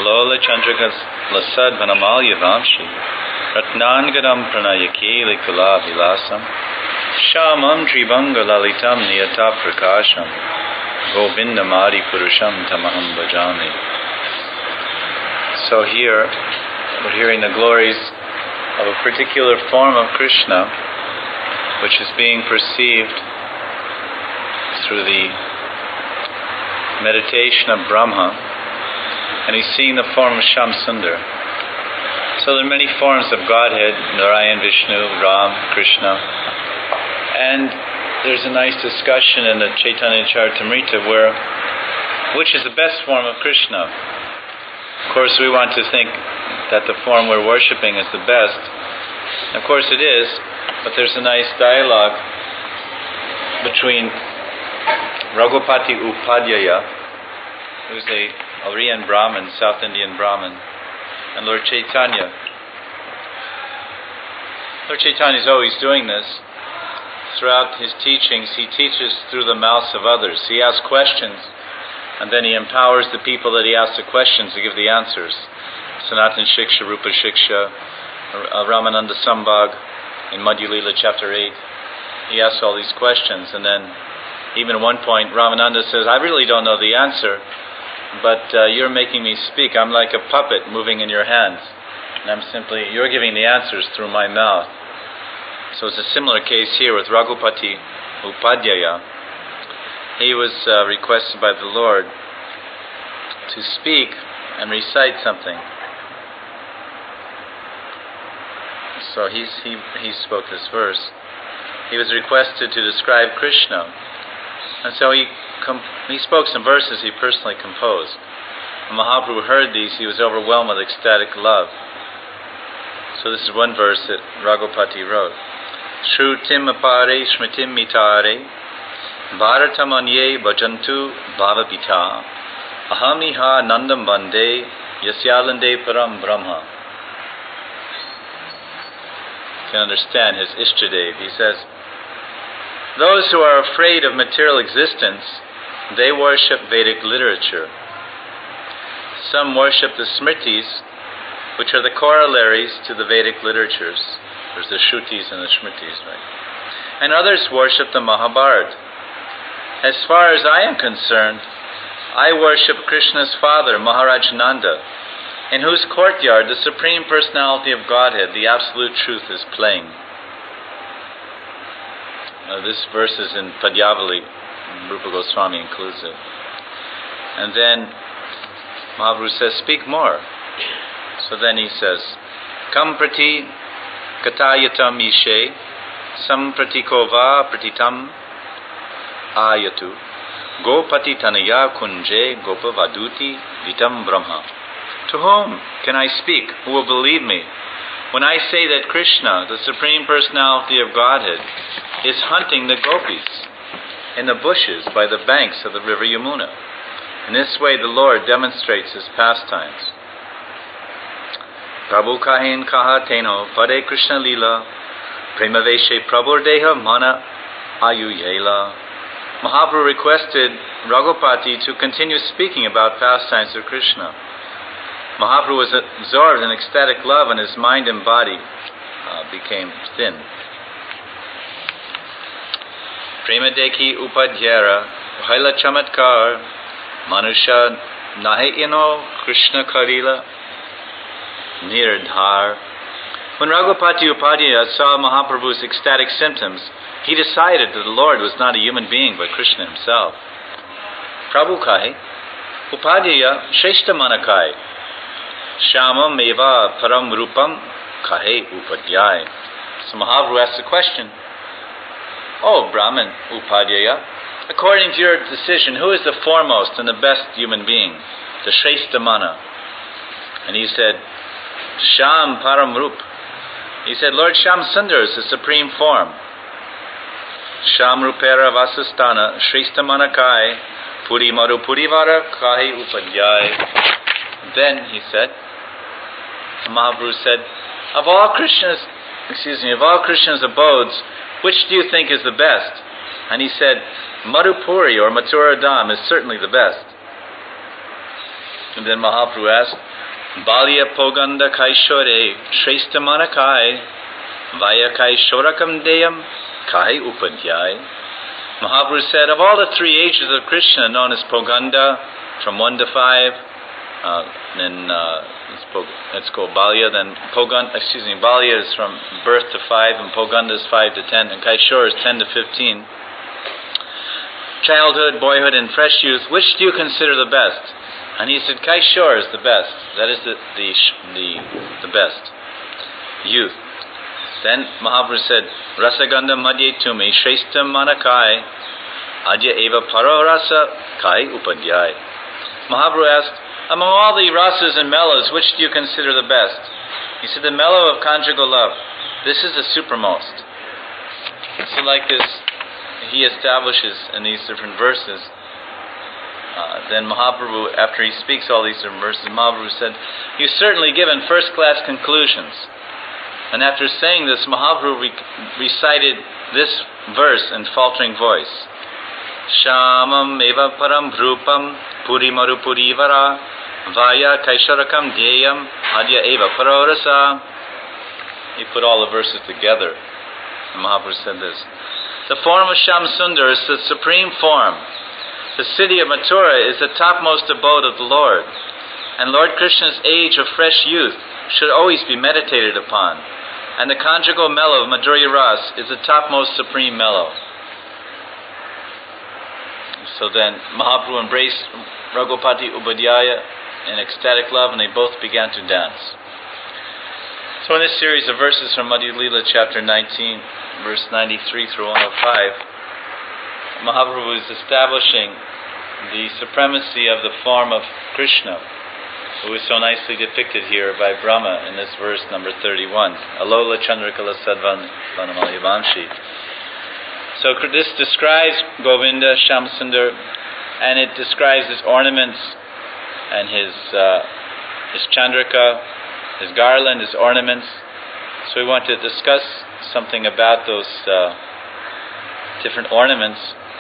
Kalola Chandrakas Lasad Vanamalya Vamshi Ratnangadam Pranayake Likala Vilasam Shamam Tribanga Lalitam Niyata Prakasham Govindamadi Purusham Tamaham Bhajami. So here we're hearing the glories of a particular form of Krishna which is being perceived through the meditation of Brahma, and he's seeing the form of Shamsundar. So there are many forms of Godhead, Narayan, Vishnu, Ram, Krishna, and there's a nice discussion in the Chaitanya Charitamrita where which is the best form of Krishna. Of course, we want to think that the form we're worshipping is the best. Of course it is, but there's a nice dialogue between Raghupati Upadhyaya, who's a Aryan Brahmin, South Indian Brahmin, and Lord Chaitanya. Lord Chaitanya is always doing this. Throughout his teachings, he teaches through the mouths of others. He asks questions, and then he empowers the people that he asks the questions to give the answers. Sanatan Shiksha, Rupa Shiksha, Ramananda Sambhag, in Madhya Lila chapter 8. He asks all these questions, and then even at one point, Ramananda says, I really don't know the answer, but you're making me speak. I'm like a puppet moving in your hands. And you're giving the answers through my mouth. So it's a similar case here with Raghupati Upadhyaya. He was requested by the Lord to speak and recite something. So he spoke this verse. He was requested to describe Krishna. And so he spoke some verses he personally composed. When Mahaprabhu heard these, he was overwhelmed with ecstatic love. So this is one verse that Raghupati wrote. Shrutim apare shmitim mitare Bharatam anye bhajantu bhavapita Ahamiha nandam bande yasyalande param brahma. You can understand his Ishtadev. He says, those who are afraid of material existence, they worship Vedic literature. Some worship the Smritis, which are the corollaries to the Vedic literatures. There's the Shrutis and the Smritis, right? And others worship the Mahabharata. As far as I am concerned, I worship Krishna's father, Maharaj Nanda, in whose courtyard the Supreme Personality of Godhead, the Absolute Truth, is playing. This verse is in Padyavali. Rupa Goswami includes it. And then Mahaprabhu says, speak more. So then he says, Kam prati katayatam ishe sampratiko va pratitam ayatu gopati tanaya kunje gopavaduti vitam brahma. To whom can I speak? Who will believe me when I say that Krishna, the Supreme Personality of Godhead, is hunting the gopis in the bushes by the banks of the river Yamuna? In this way the Lord demonstrates his pastimes. Prabhu kahin kaha teno pade Krishna lila premaveshe prabhur deha mana ayuyela. Mahaprabhu requested Raghupati to continue speaking about pastimes of Krishna. Mahaprabhu was absorbed in ecstatic love, and his mind and body became thin. Prema dekhi upadhyara bhaila chamatkar manusha nahe ino Krishna karila nirdhar. When Raghupati Upadhyaya saw Mahaprabhu's ecstatic symptoms, he decided that the Lord was not a human being but Krishna himself. Prabhu kahe Upadhyaya shreshta manakai Shamam eva param rupam kahe upadhyaya. So Mahaprabhu asked the question, Oh Brahman Upadhyaya, according to your decision, who is the foremost and the best human being, the Shrestha Mana? And he said, Sham param rup. He said, Lord Shamsundar is the supreme form. Sham rupera vasastana Shrestha Manakai puri maru purivara kahe upadhyaya. Then he said, Mahaprabhu said, of all Krishna's abodes, which do you think is the best? And he said, Madhupuri or Mathura Dham is certainly the best. And then Mahaprabhu asked, Balya Poganda Kaishore Shrestha Manakai Vaya Kaishorakam Deyam Kai Upadhyay. Mahaprabhu said, of all the three ages of Krishna known as Poganda, from 1 to 5, then let's go Balya, then Balya is from birth to 5, and Poganda is 5 to 10, and Kaishore is 10 to 15. Childhood, boyhood, and fresh youth, which do you consider the best? And he said, Kaishore is the best. That is the best. Youth. Then Mahaprabhu said, Rasagandha Madhye Tumi Shrestha Manakai Adya Eva Paro Rasa Kai Upadhyay. Mahaprabhu asked, among all the rasas and mellows, which do you consider the best? He said, the mellow of conjugal love. This is the supramost. So like this, he establishes in these different verses. Then Mahaprabhu, after he speaks all these different verses, Mahaprabhu said, you've certainly given first-class conclusions. And after saying this, Mahaprabhu recited this verse in faltering voice. Shamam eva param bhrupam puri maru purivara vaya kaisharakam deyam adya eva parorasa. He put all the verses together. And Mahaprabhu said this. The form of Sham Sundar is the supreme form. The city of Mathura is the topmost abode of the Lord. And Lord Krishna's age of fresh youth should always be meditated upon. And the conjugal mellow of Madhurya Ras is the topmost supreme mellow. So then Mahaprabhu embraced Raghupati Ubadhyaya in ecstatic love, and they both began to dance. So in this series of verses from Madhya Lila chapter 19, verse 93 through 105, Mahaprabhu is establishing the supremacy of the form of Krishna, who is so nicely depicted here by Brahma in this verse number 31. Alola Chandrakala Sadvan Vanamalyavanshi. So this describes Govinda, Shamsundar, and it describes his ornaments and his Chandrika, his garland, his ornaments. So we want to discuss something about those different ornaments.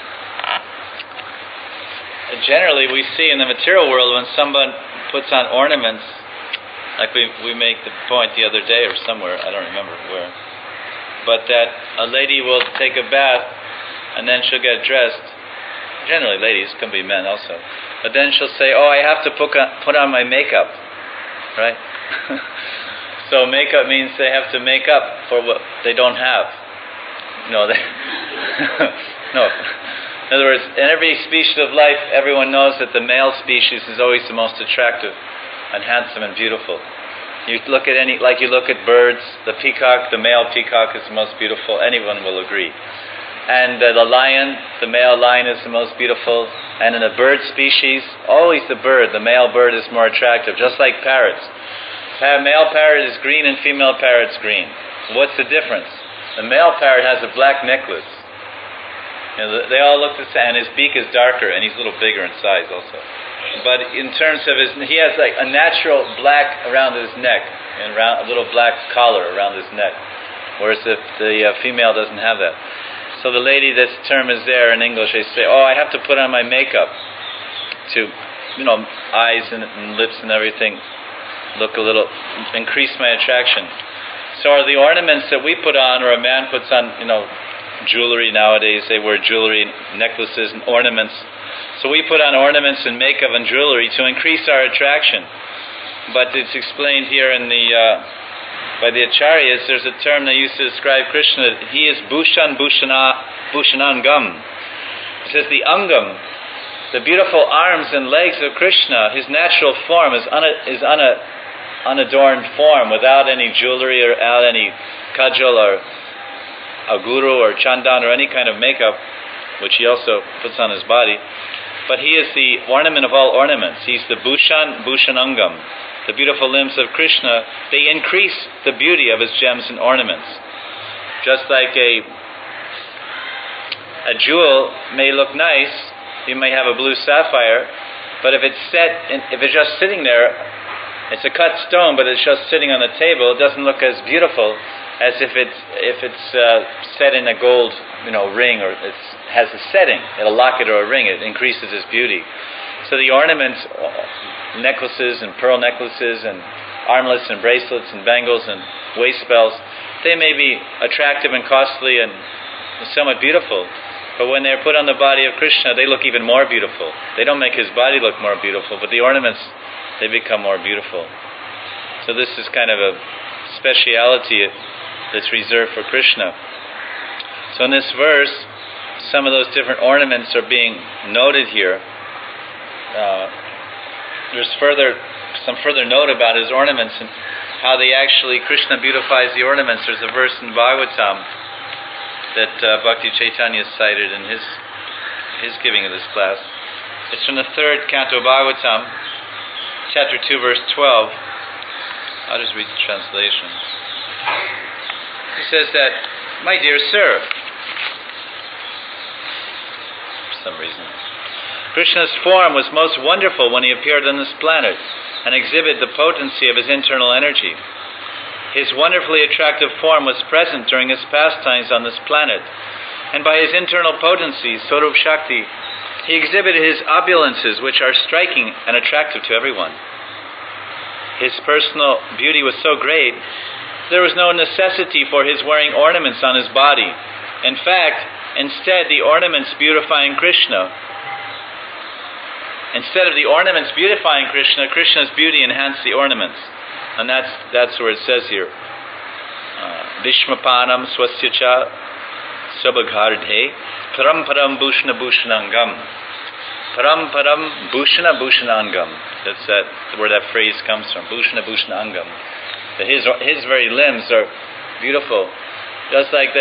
Generally, we see in the material world when someone puts on ornaments, like we make the point the other day or somewhere, I don't remember where, but that a lady will take a bath and then she'll get dressed. Generally ladies, can be men also, but then she'll say, oh, I have to put on my makeup, right? So makeup means they have to make up for what they don't have. No. In other words, in every species of life, everyone knows that the male species is always the most attractive and handsome and beautiful. You look at you look at birds, the peacock, the male peacock is the most beautiful, anyone will agree. And the lion, the male lion is the most beautiful. And in a bird species, always the male bird is more attractive, just like parrots. Male parrot is green and female parrot's green. What's the difference? The male parrot has a black necklace. You know, they all look the same, and his beak is darker, and he's a little bigger in size also. But in terms of he has like a natural black around his neck, and a little black collar around his neck, whereas the female doesn't have that. So the lady, this term is there in English, they say, oh, I have to put on my makeup to, eyes and lips and everything look a little, increase my attraction. So are the ornaments that we put on, or a man puts on, jewelry nowadays, they wear jewelry, necklaces and ornaments. So we put on ornaments and makeup and jewelry to increase our attraction. But it's explained here in by the Acharyas, there's a term they used to describe Krishna, he is Bhushanangam. It says the Angam, the beautiful arms and legs of Krishna, his natural form is unadorned form, without any jewelry or without any kajal or a guru or chandan or any kind of makeup, which he also puts on his body. But he is the ornament of all ornaments. He's the Bhushanangam. The beautiful limbs of Krishna, they increase the beauty of his gems and ornaments. Just like a jewel may look nice, you may have a blue sapphire, but if it's just sitting there, it's a cut stone, but it's just sitting on the table, it doesn't look as beautiful as if it's set in a gold, ring, or it has a setting, a locket or a ring. It increases its beauty. So the ornaments, necklaces and pearl necklaces and armlets and bracelets and bangles and waist belts, they may be attractive and costly and somewhat beautiful, but when they're put on the body of Krishna, they look even more beautiful. They don't make his body look more beautiful, but the ornaments, they become more beautiful. So this is kind of a speciality that's reserved for Krishna. So in this verse, some of those different ornaments are being noted here. There's some further note about his ornaments and how they actually, Krishna beautifies the ornaments. There's a verse in Bhagavatam that Bhakti Chaitanya cited in his giving of this class. It's from the 3rd canto of Bhagavatam, chapter 2, verse 12. I'll just read the translation. He says that, "My dear sir," for some reason, "Krishna's form was most wonderful when he appeared on this planet and exhibited the potency of his internal energy. His wonderfully attractive form was present during his pastimes on this planet, and by his internal potency, Swarup Shakti, he exhibited his opulences which are striking and attractive to everyone. His personal beauty was so great, there was no necessity for his wearing ornaments on his body. In fact, instead the ornaments beautifying Krishna, Krishna's beauty enhanced the ornaments." And that's where it says here, "Vishmapanam swasyacha sabagardhe param bhushana bhushanangam." Param bhushana bhushanangam. That's where that phrase comes from, bhushana bhushanangam. That his very limbs are beautiful. Just like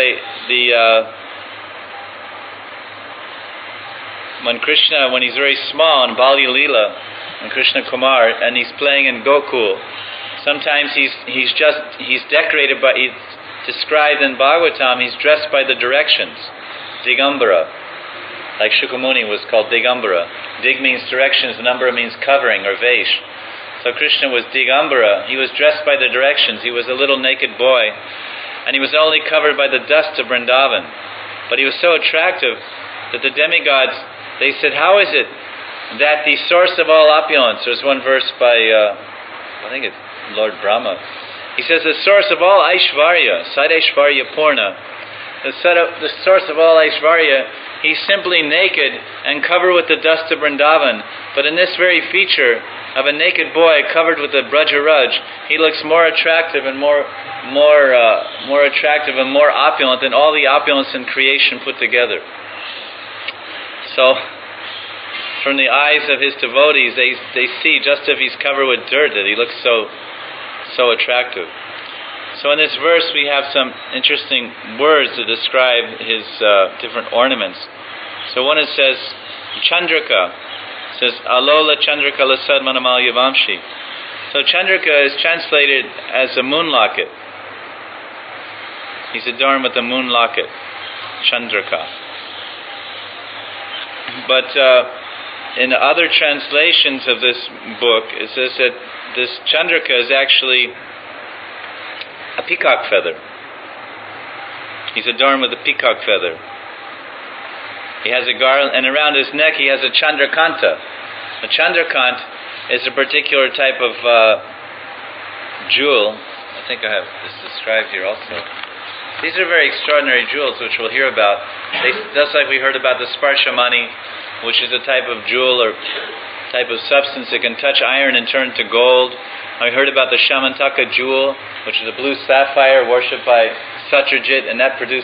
when he's very small in Bali Leela, and Krishna Kumar, and he's playing in Gokul, sometimes he's decorated by, he's described in Bhagavatam, he's dressed by the directions, Digambara, like Shukamuni was called Digambara. Dig means directions, Nambara means covering or Vesh. So Krishna was Digambara, he was dressed by the directions, he was a little naked boy, and he was only covered by the dust of Vrindavan. But he was so attractive that the demigods, they said, "How is it that the source of all opulence," there's one verse by, I think it's Lord Brahma, he says, "The source of all Aishvarya, Sadaishvarya Purna, the source of all Aishvarya, he's simply naked and covered with the dust of Vrindavan, but in this very feature of a naked boy covered with the Brajaraj, he looks more attractive and more attractive and more opulent than all the opulence in creation put together." So, from the eyes of his devotees, they see, just if he's covered with dirt, that he looks so attractive. So in this verse we have some interesting words to describe his different ornaments. So one, it says, Chandrika. It says, "Alola Chandrika lasad manamal yavamshi." So Chandrika is translated as a moon locket. He's adorned with a moon locket, Chandrika. But in other translations of this book, it says that this Chandrika is actually a peacock feather. He's adorned with a peacock feather. He has a garland, and around his neck he has a Chandrakanta. A Chandrakant is a particular type of jewel. I think I have this described here also. These are very extraordinary jewels, which we'll hear about. Just like we heard about the Sparshamani, which is a type of jewel or type of substance that can touch iron and turn to gold. I heard about the Shamantaka jewel, which is a blue sapphire worshipped by Satyajit, and that produced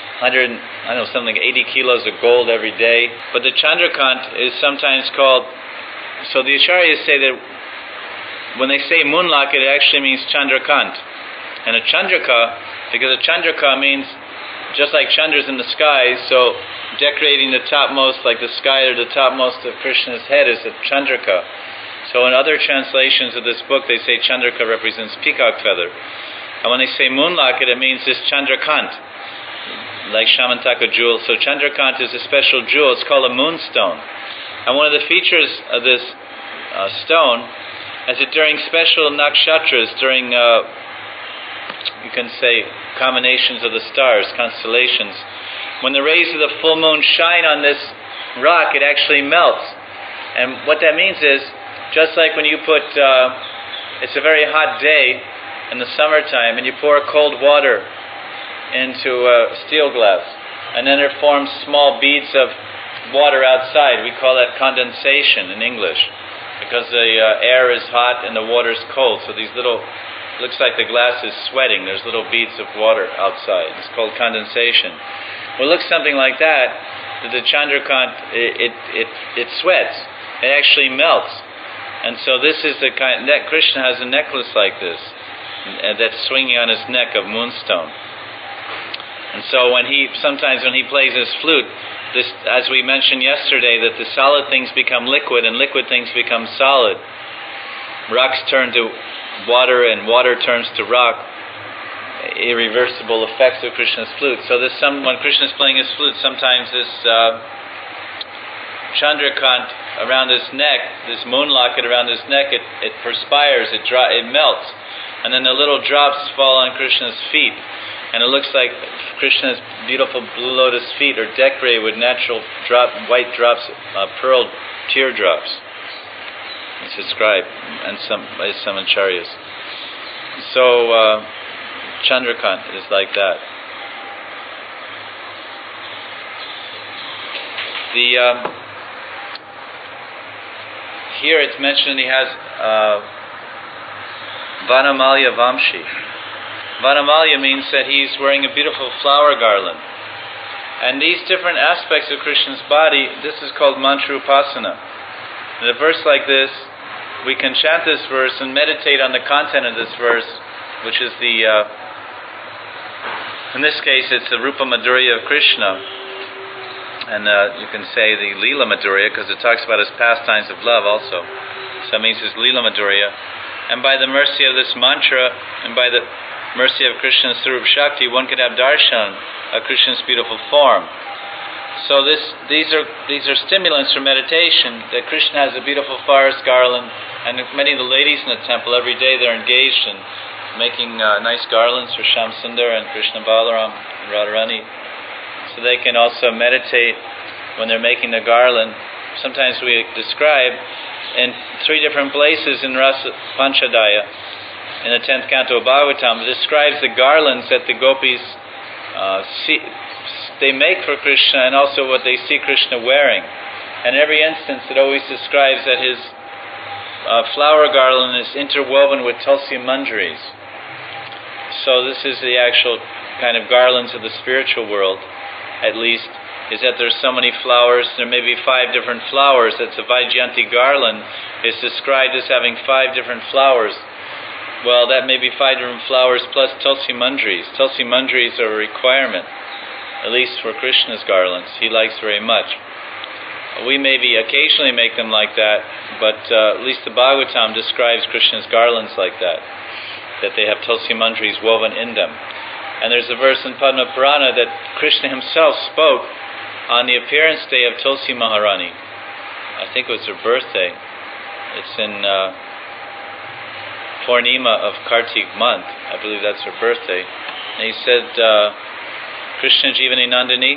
80 kilos of gold every day. But the Chandrakant is sometimes called, so the Acharyas say that when they say moonlocket, it actually means Chandrakant. And a Chandraka, because a Chandraka means just like Chandras in the sky, so decorating the topmost, like the sky or the topmost of Krishna's head is a Chandraka. So in other translations of this book, they say Chandraka represents peacock feather. And when they say moonlocket, it means this Chandrakant, like Shamantaka jewel. So Chandrakant is a special jewel. It's called a moonstone. And one of the features of this stone is that during special nakshatras, during you can say combinations of the stars, constellations, when the rays of the full moon shine on this rock, it actually melts. And what that means is, just like when you put, it's a very hot day in the summertime, and you pour cold water into a steel glass, and then it forms small beads of water outside. We call that condensation in English, because the air is hot and the water is cold. So these little, looks like the glass is sweating. There's little beads of water outside. It's called condensation. Well, it looks something like that. The Chandrakant, it sweats. It actually melts. And so this is the kind that Krishna has a necklace like this, that's swinging on his neck of moonstone. And so sometimes when he plays his flute, this, as we mentioned yesterday, that the solid things become liquid and liquid things become solid. Rocks turn to water and water turns to rock. Irreversible effects of Krishna's flute. So when Krishna is playing his flute, sometimes this Chandrakant around his neck, this moon locket around his neck, it perspires, it melts, and then the little drops fall on Krishna's feet, and it looks like Krishna's beautiful blue lotus feet are decorated with natural white drops, pearl teardrops. It's described by some acharyas. So Chandrakant is like that. Here it's mentioned he has Vanamalya Vamshi. Vanamalya means that he's wearing a beautiful flower garland. And these different aspects of Krishna's body, this is called mantra upasana. In a verse like this, we can chant this verse and meditate on the content of this verse, which is in this case it's the Rupa Madhurya of Krishna. And you can say the Leela Madhurya, because it talks about his pastimes of love also. So it means his Leela Madhurya. And by the mercy of this mantra, and by the mercy of Krishna's Swarup Shakti, one could have darshan of Krishna's beautiful form. So these are stimulants for meditation, that Krishna has a beautiful forest garland, and many of the ladies in the temple, every day they're engaged in making nice garlands for Shyam Sundar and Krishna Balaram and Radharani. So they can also meditate when they're making the garland. Sometimes we describe in 3 different places in Rasa Panchadaya, in the 10th canto of Bhagavatam, it describes the garlands that the gopis they make for Krishna, and also what they see Krishna wearing. And in every instance it always describes that his flower garland is interwoven with tulsi manjaris. So this is the actual kind of garlands of the spiritual world, at least, is that there's so many flowers. There may be 5 different flowers. That's a Vaijayanti garland. It's described as having 5 different flowers. Well, that may be 5 different flowers plus tulsi manjaris. Tulsi manjaris are a requirement, at least for Krishna's garlands. He likes very much. We maybe occasionally make them like that, but at least the Bhagavatam describes Krishna's garlands like that they have tulsi manjaris woven in them. And there's a verse in Padma Purana that Krishna himself spoke on the appearance day of Tulsi Maharani. I think it was her birthday. It's in Purnima of Kartik month. I believe that's her birthday. And he said, Krishna Jivani Nandini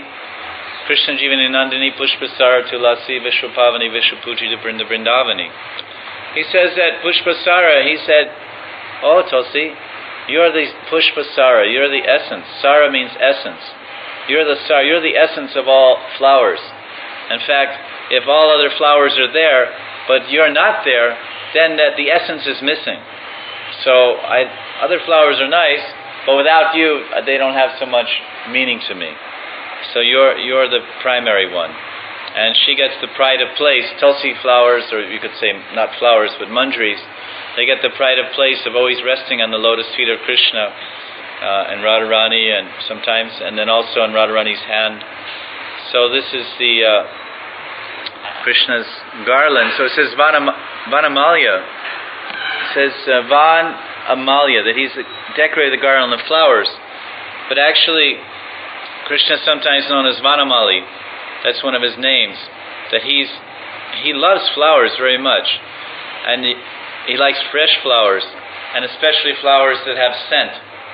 Pushpasara Tulasi Vishwapavani Vishwapuji Brinda Brindavani. He says that Pushpasara, he said, "Oh Tulsi, you are the Pushpasara, you are the essence." Sara means essence. You're the essence of all flowers. In fact, if all other flowers are there, but you're not there, then the essence is missing. So other flowers are nice, but without you, they don't have so much meaning to me. So you're the primary one. And she gets the pride of place. Tulsi flowers, or you could say not flowers, but manjaris, they get the pride of place of always resting on the lotus feet of Krishna and Radharani, and sometimes, and then also on Radharani's hand. So this is the Krishna's garland. So it says Vanamalya. It says Van Amalya, that he's decorated the garland of flowers. But actually, Krishna is sometimes known as Vanamali. That's one of his names. That he loves flowers very much, and he likes fresh flowers, and especially flowers that have scent.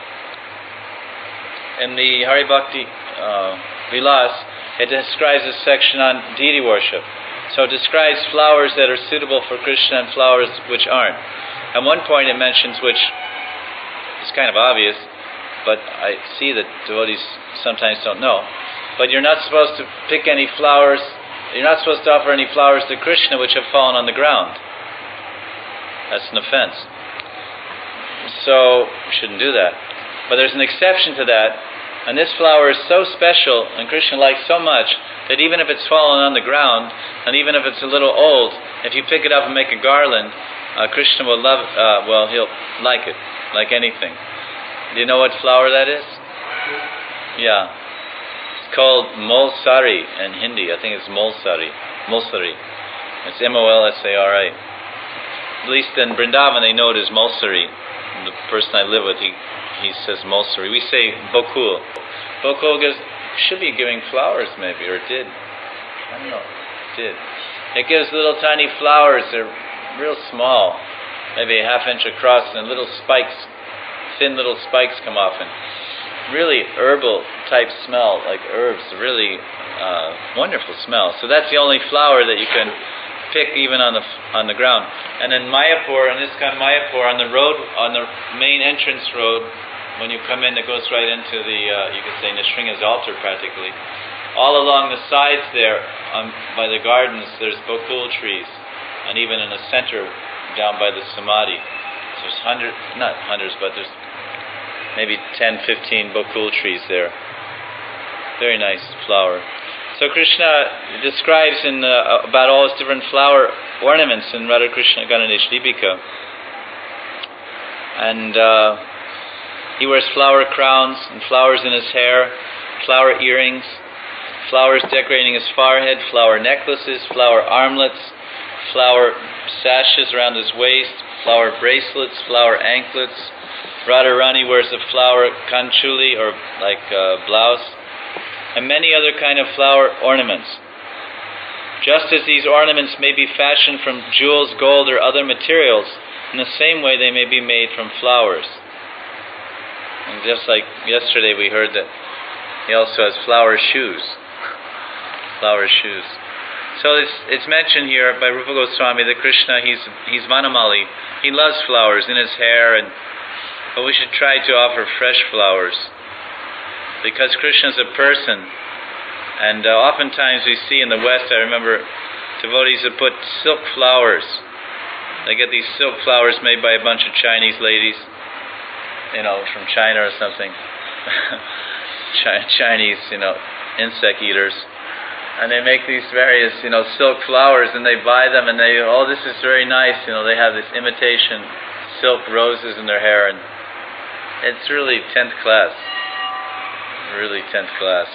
In the Hari Bhakti Vilas, it describes a section on deity worship. So it describes flowers that are suitable for Krishna and flowers which aren't. At one point it mentions, which is kind of obvious, but I see that devotees sometimes don't know, but you're not supposed to pick any flowers, you're not supposed to offer any flowers to Krishna which have fallen on the ground. That's an offense. So, you shouldn't do that. But there's an exception to that, and this flower is so special, and Krishna likes so much, that even if it's fallen on the ground, and even if it's a little old, if you pick it up and make a garland, Krishna will love, he'll like it, like anything. Do you know what flower that is? Yeah. It's called Mulsari in Hindi. I think it's Mulsari. Mulsari. It's Molsari. At least in Vrindavan they know it as Mulsari. The person I live with, he says Mulsari. We say Bokul. Bokul should be giving flowers maybe, or it did. I don't know. It did. It gives little tiny flowers. They're real small, maybe a half inch across, and little spikes, thin little spikes come off, and really herbal type smell, like herbs, really wonderful smell. So that's the only flower that you can pick even on the ground. And in Mayapur, in ISKCON Mayapur, on the road, on the main entrance road, when you come in, it goes right into the, you could say, Nrsimha's altar practically. All along the sides there, by the gardens, there's bokul trees. And even in the center, down by the Samadhi, there's not hundreds, but there's maybe 10, 15 bokul trees there. Very nice flower. So Krishna describes about all his different flower ornaments in Radha Krishna Ganesh Deepika. And he wears flower crowns and flowers in his hair, flower earrings, flowers decorating his forehead, flower necklaces, flower armlets, flower sashes around his waist, flower bracelets, flower anklets. Radharani wears a flower kanchuli, or like a blouse, and many other kind of flower ornaments. Just as these ornaments may be fashioned from jewels, gold, or other materials, in the same way they may be made from flowers. And just like yesterday we heard that he also has flower shoes. Flower shoes. So it's mentioned here by Rupa Goswami that Krishna, he's Vanamali. He loves flowers in his hair, but we should try to offer fresh flowers, because Krishna is a person. And oftentimes we see in the West, I remember devotees that put silk flowers. They get these silk flowers made by a bunch of Chinese ladies, from China or something. Chinese, insect eaters. And they make these various, silk flowers, and they buy them, and this is very nice. They have this imitation silk roses in their hair, and it's really 10th class. Really 10th class.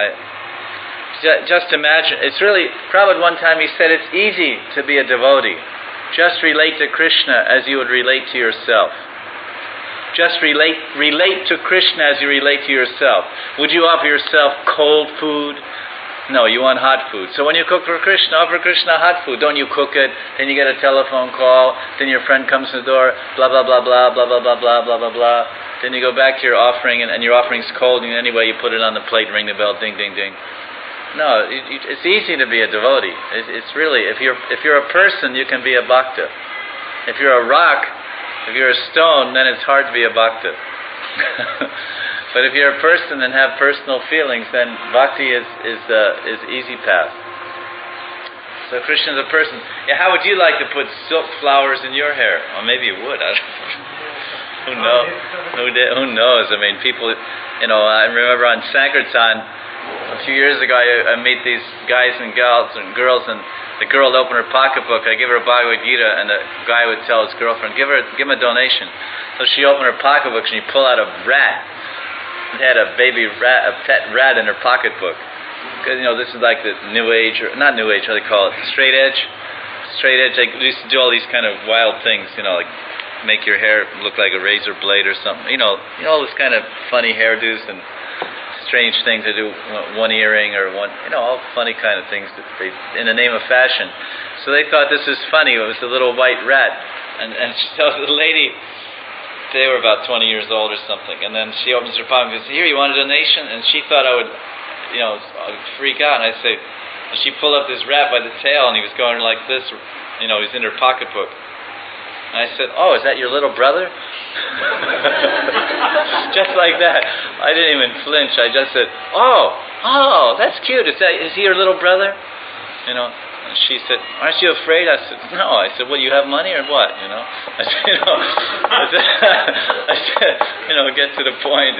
Just imagine, it's really, Prabhupada one time he said it's easy to be a devotee. Just relate to Krishna as you would relate to yourself. Just relate to Krishna as you relate to yourself. Would you offer yourself cold food? No, you want hot food. So when you cook for Krishna, offer Krishna hot food. Don't you cook it, then you get a telephone call, then your friend comes to the door, blah, blah, blah, blah, blah, blah, blah, blah, blah, blah, blah. Then you go back to your offering, and your offering's cold, and anyway you put it on the plate, ring the bell, ding, ding, ding. No, it's easy to be a devotee. It's really, if you're a person, you can be a bhakta. If you're a rock, if you're a stone, then it's hard to be a bhakta. But if you're a person and have personal feelings, then bhakti is easy path. So Krishna is a person. Yeah, how would you like to put silk flowers in your hair? Or maybe you would. Who knows? Who knows? I mean, people. I remember on Sankirtan a few years ago, I meet these guys and girls, and the girl would open her pocketbook. I give her a Bhagavad Gita, and the guy would tell his girlfriend, give him a donation. So she opened her pocketbook, and she pulled out a rat. It had a baby rat, a pet rat in her pocketbook. Because, this is like the New Age, or not New Age, how do they call it? Straight edge. They used to do all these kind of wild things, like make your hair look like a razor blade or something. All this kind of funny hairdos and strange things they do, one earring or one, all funny kind of things that they, in the name of fashion. So they thought this was funny. It was a little white rat. And so the lady, they were about 20 years old or something, and then she opens her pocket and says, "Here, you want a donation?" And she thought I would freak out, and I say, And she pulled up this rat by the tail, and he was going like this, he was in her pocketbook. And I said, "Oh, is that your little brother?" Just like that. I didn't even flinch. I just said, "Oh, that's cute. Is he your little brother?" And she said, "Aren't you afraid?" I said, "No." I said, "Well, you have money or what?" I said, get to the point.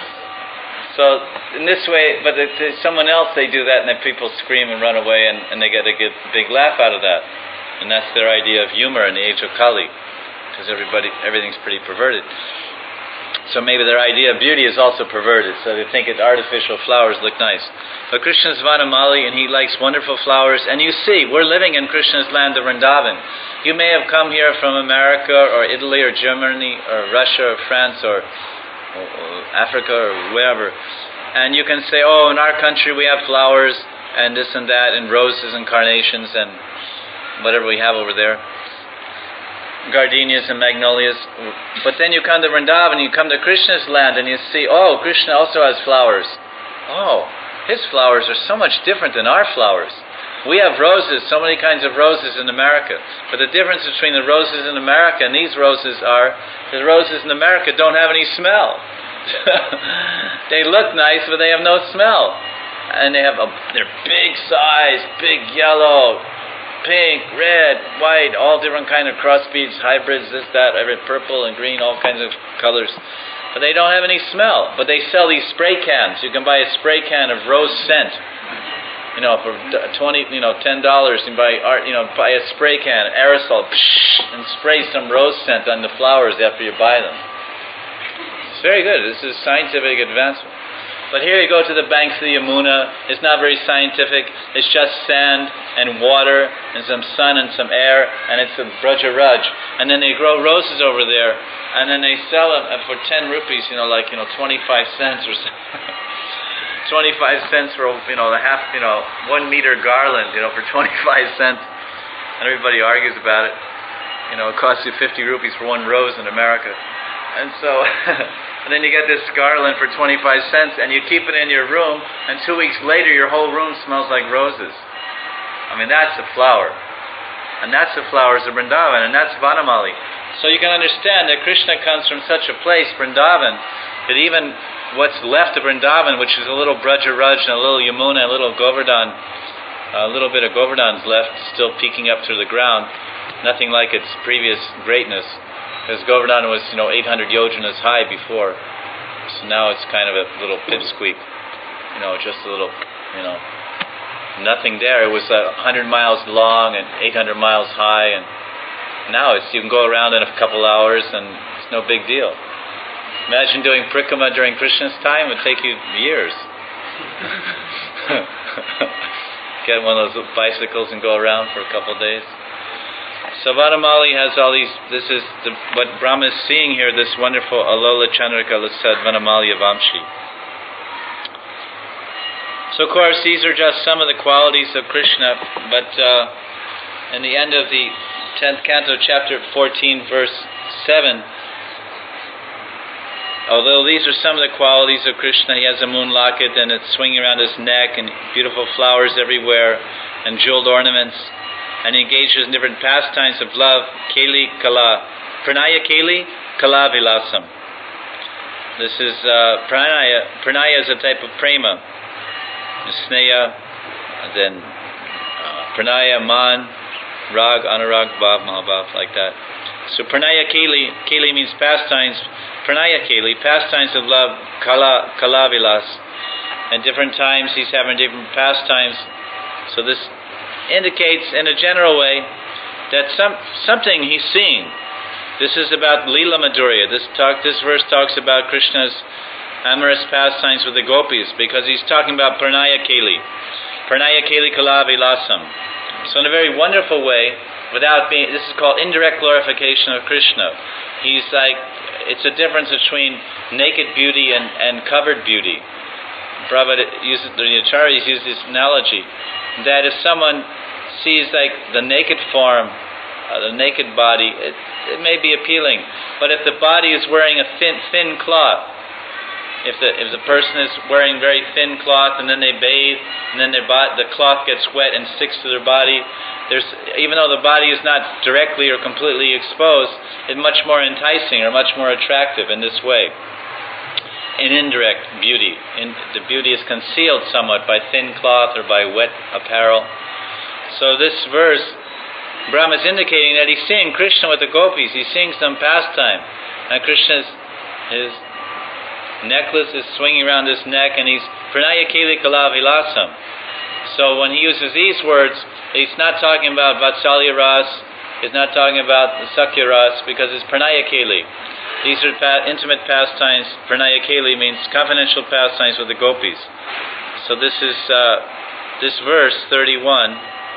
So in this way, but to someone else, they do that, and then people scream and run away, and they get a big laugh out of that. And that's their idea of humor in the age of Kali, because everything's pretty perverted. So maybe their idea of beauty is also perverted, so they think that artificial flowers look nice. But Krishna's Vanamali, and he likes wonderful flowers. And you see, we're living in Krishna's land of Vrindavan. You may have come here from America or Italy or Germany or Russia or France or Africa or wherever. And you can say, "Oh, in our country we have flowers and this and that and roses and carnations and whatever we have over there. Gardenias and magnolias." But then you come to Vrindavan, you come to Krishna's land, and you see, oh, Krishna also has flowers. Oh, his flowers are so much different than our flowers. We have roses, so many kinds of roses in America. But the difference between the roses in America and these roses are, the roses in America don't have any smell. They look nice, but they have no smell. And they're big size, big yellow, pink, red, white, all different kind of crossbreeds, hybrids, this, that, purple and green, all kinds of colors. But they don't have any smell. But they sell these spray cans. You can buy a spray can of rose scent. For $10, you can buy a spray can, aerosol, and spray some rose scent on the flowers after you buy them. It's very good. This is scientific advancement. But here you go to the banks of the Yamuna. It's not very scientific. It's just sand and water and some sun and some air, and it's a Brajaraj. And then they grow roses over there, and then they sell them for 10 rupees, 25 cents or something. 25 cents for the half, 1 meter garland, for 25 cents. And everybody argues about it. It costs you 50 rupees for one rose in America. And so... And then you get this garland for 25 cents, and you keep it in your room, and 2 weeks later your whole room smells like roses. That's a flower. And that's the flowers of Vrindavan, and that's Vanamali. So you can understand that Krishna comes from such a place, Vrindavan, that even what's left of Vrindavan, which is a little Brajaraj and a little Yamuna, a little Govardhan, a little bit of Govardhan's left, still peeking up through the ground, nothing like its previous greatness. Because Govardhan was, 800 yojanas high before. So now it's kind of a little pipsqueak. Just a little, nothing there. It was 100 miles long and 800 miles high. And now you can go around in a couple hours and it's no big deal. Imagine doing Prikrama during Krishna's time. It would take you years. Get one of those bicycles and go around for a couple of days. So Vanamali has all these, this is what Brahma is seeing here, this wonderful Alola Chandrika Lasad Vanamali Avamshi. So of course these are just some of the qualities of Krishna, but in the end of the 10th canto, chapter 14, verse 7, although these are some of the qualities of Krishna, he has a moon locket and it's swinging around his neck and beautiful flowers everywhere and jeweled ornaments. And he engages in different pastimes of love, Keli Kala. Pranaya Keli, Kala Vilasam. This is Pranaya. Pranaya is a type of prema. Sneha, then Pranaya, Man, Rag, Anurag, Bhav, Mahabhav, like that. So Pranaya Keli, Keli means pastimes. Pranaya Keli, pastimes of love, Kala Vilas. And different times he's having different pastimes. So this indicates in a general way that something he's seeing. This is about Leela Madhurya. This verse talks about Krishna's amorous pastimes with the gopis, because he's talking about Pranaya Keli Kala Vilasam. So in a very wonderful way, this is called indirect glorification of Krishna. He's like, it's a difference between naked beauty and covered beauty. Prabhupada the acharyas use this analogy, that if someone sees like the naked form, the naked body, it may be appealing. But if the body is wearing a thin cloth, if the person is wearing very thin cloth and then they bathe and then the cloth gets wet and sticks to their body, even though the body is not directly or completely exposed, it's much more enticing or much more attractive in this way. An indirect beauty. The beauty is concealed somewhat by thin cloth or by wet apparel. So this verse, Brahma is indicating that he's seeing Krishna with the gopis. He's seeing some pastime. And Krishna's his necklace is swinging around his neck, and he's Pranaya Keli Kala Vilasam. So when he uses these words, he's not talking about Vatsalya Ras, he's not talking about Sakya Ras, because it's Pranaya Keli. These are intimate pastimes. Pranaya Keli means confidential pastimes with the gopis. So this is this verse 31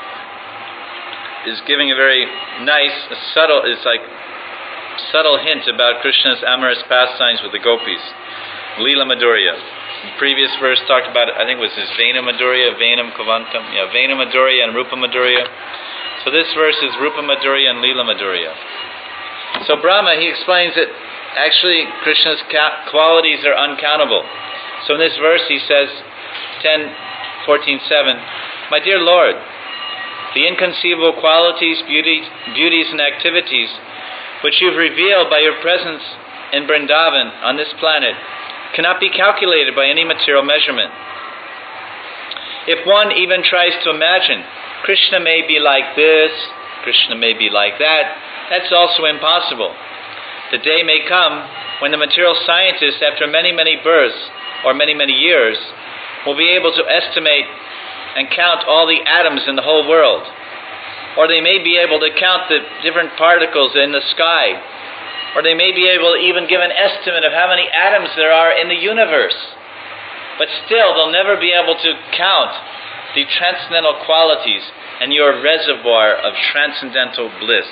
is giving a very nice, subtle hint about Krishna's amorous pastimes with the gopis. Leela Madhurya. The previous verse talked about, I think it was his Vena Madhurya, Venam Kavantam. Yeah, Vena Madhurya and Rupa Madhurya. So this verse is Rupa Madhurya and Leela Madhurya. So Brahma, he explains that actually Krishna's qualities are uncountable. So in this verse he says, 10:14:7, My dear Lord, the inconceivable qualities, beauties and activities which you've revealed by your presence in Vrindavan on this planet cannot be calculated by any material measurement. If one even tries to imagine Krishna may be like this, Krishna may be like that, that's also impossible. The day may come when the material scientists, after many, many births or many, many years, will be able to estimate and count all the atoms in the whole world. Or they may be able to count the different particles in the sky. Or they may be able to even give an estimate of how many atoms there are in the universe. But still, they'll never be able to count the transcendental qualities and your reservoir of transcendental bliss.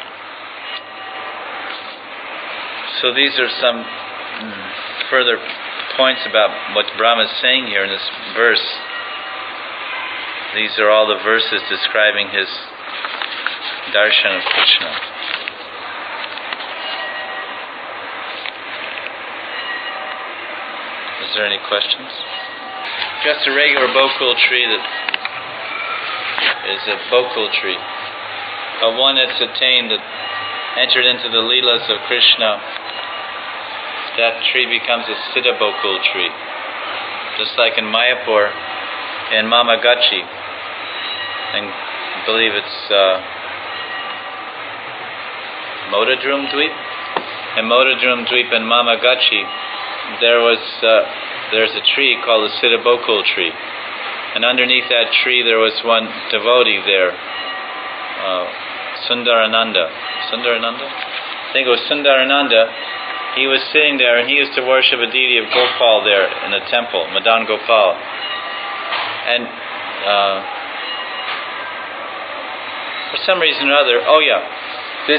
So these are some further points about what Brahma is saying here in this verse. These are all the verses describing his darshan of Krishna. Is there any questions? Just a regular bokul tree that is a bokul tree. One that's attained, that entered into the leelas of Krishna, that tree becomes a siddha bokul tree. Just like in Mayapur, in Mamagachi, I believe it's Modadrum Dweep. In Modadrum Dweep in Mamagachi, there's a tree called the Siddha Bokul tree, and underneath that tree there was one devotee there, Sundarananda. I think it was Sundarananda. He was sitting there, and he used to worship a deity of Gopal there in the temple, Madan Gopal. And for some reason or other, this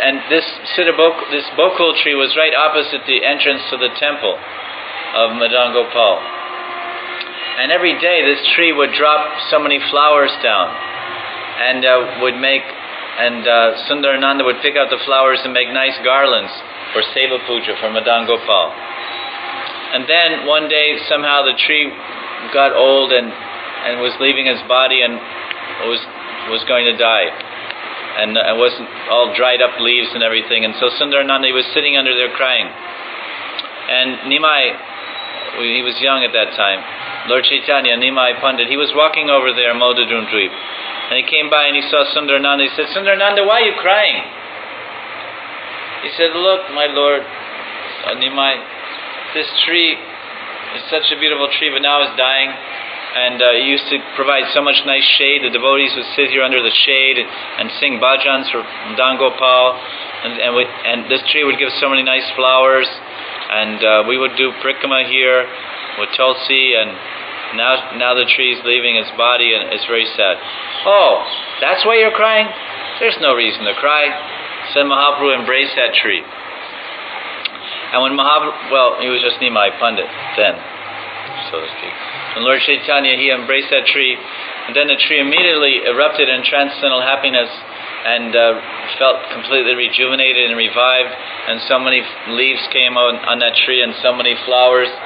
Bokul tree was right opposite the entrance to the temple of Madan Gopal. And every day this tree would drop so many flowers down, and Sundarananda would pick out the flowers and make nice garlands for Seva Puja for Madan Gopal. And then one day somehow the tree got old and was leaving his body and was going to die. And it wasn't all dried up leaves and everything. And so Sundarananda was sitting under there crying. And Nimai, he was young at that time, Lord Chaitanya, Nimai Pandit, he was walking over there, Modadrum Dweep. And he came by and he saw Sundarananda. He said, Sundarananda, why are you crying? He said, look, my Lord, Nimai, this tree is such a beautiful tree, but now it's dying. And it used to provide so much nice shade. The devotees would sit here under the shade and sing bhajans for Madan Gopal. And this tree would give so many nice flowers. And we would do prikrama here with Tulsi. And now the tree is leaving its body, and it's very sad. Oh, that's why you're crying? There's no reason to cry. Said Mahaprabhu, embrace that tree. And when Mahaprabhu, he was just Nimai Pandit then, so to speak. And Lord Chaitanya, he embraced that tree, and then the tree immediately erupted in transcendental happiness and felt completely rejuvenated and revived, and so many leaves came on that tree and so many flowers,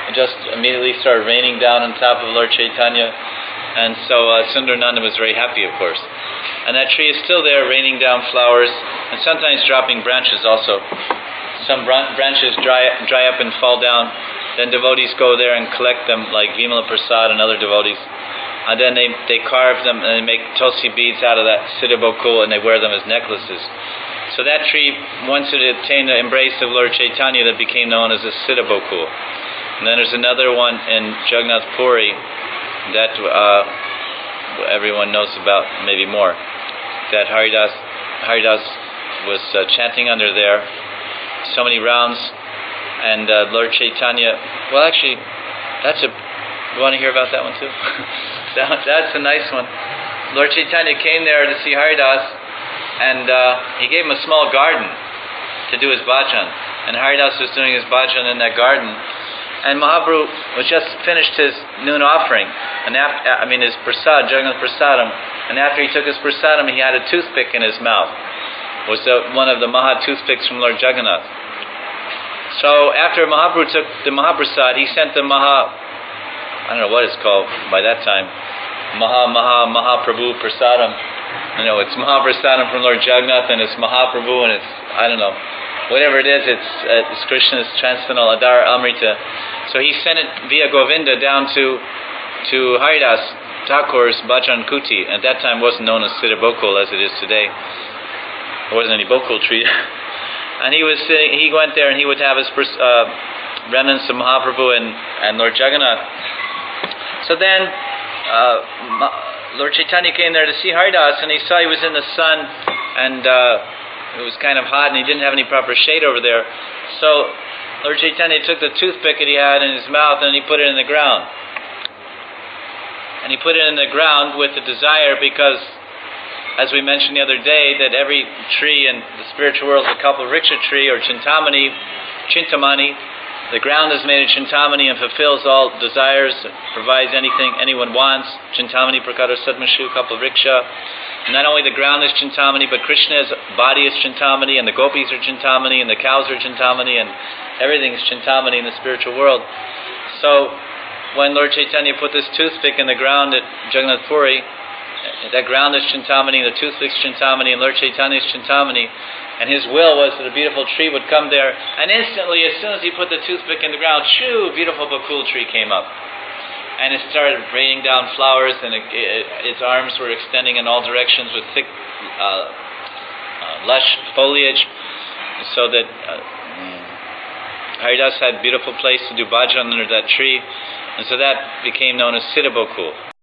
just immediately started raining down on top of Lord Chaitanya. And so Sundarananda was very happy, of course. And that tree is still there, raining down flowers, and sometimes dropping branches also. Some branches dry up and fall down. Then devotees go there and collect them, like Vimala Prasad and other devotees. And then they carve them and they make tulsi beads out of that Siddha Bokul, and they wear them as necklaces. So that tree, once it attained the embrace of Lord Chaitanya, that became known as the Siddha Bokul. And then there's another one in Jagannath Puri that everyone knows about, maybe more. That Haridas was chanting under there so many rounds, and Lord Chaitanya, well actually, you want to hear about that one too? That's a nice one. Lord Chaitanya came there to see Haridas, and he gave him a small garden to do his bhajan, and Haridas was doing his bhajan in that garden, and Mahaprabhu was just finished his noon offering, and his prasad, Jagannath Prasadam, and after he took his prasadam, he had a toothpick in his mouth. It was one of the Maha toothpicks from Lord Jagannath. So after Mahaprabhu took the Mahaprasad, he sent the I don't know what it's called by that time, Mahaprabhu Prasadam. It's Mahaprasadam from Lord Jagannath, and it's Mahaprabhu, and it's, I don't know, whatever it is, it's Krishna's transcendental Adar Amrita. So he sent it via Govinda down to Haridas Thakur's Bhajan Kuti. At that time, it wasn't known as Siddha Bokul as it is today. There wasn't any Bokul tree. And he went there and he would have his remnants of Mahaprabhu and Lord Jagannath. So then Lord Chaitanya came there to see Haridas, and he saw he was in the sun, and it was kind of hot, and he didn't have any proper shade over there. So Lord Chaitanya took the toothpick that he had in his mouth and he put it in the ground. And he put it in the ground with the desire, because, as we mentioned the other day, that every tree in the spiritual world is a kalpavriksha tree, or chintamani. The ground is made of chintamani and fulfills all desires, provides anything anyone wants. Chintamani prakara sadmashu kalpavriksha. And not only the ground is chintamani, but Krishna's body is chintamani, and the gopis are chintamani, and the cows are chintamani, and everything is chintamani in the spiritual world. So when Lord Chaitanya put this toothpick in the ground at Jagannath Puri, that ground is chintamani, the toothpick is chintamani, and Lord Chaitanya is chintamani, and his will was that a beautiful tree would come there, and instantly, as soon as he put the toothpick in the ground, shoo, beautiful bakul tree came up. And it started raining down flowers, and its arms were extending in all directions with thick, lush foliage, so that Haridas had a beautiful place to do bhajan under that tree, and so that became known as Siddha Bokul.